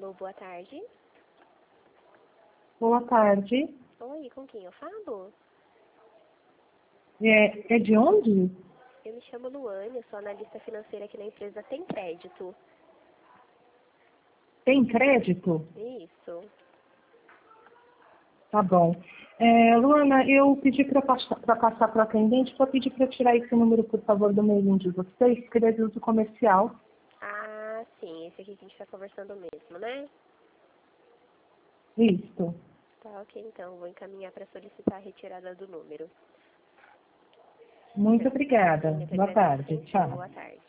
Alô, boa tarde. Boa tarde. Oi, com quem eu falo? É de onde? Eu me chamo Luane, eu sou analista financeira aqui na empresa Tem Crédito. Tem crédito? Isso. Tá bom. Luana, eu pedi para passar para o atendente, só pedi para tirar esse número, por favor, do mailing de vocês, que ele é de uso comercial. Ah, sim, esse aqui que a gente está conversando mesmo, né? Isso. Tá, ok, então, vou encaminhar para solicitar a retirada do número. Muito obrigada. Imagina, eu que Boa agradeço a tarde. atenção. Tchau. Boa tarde.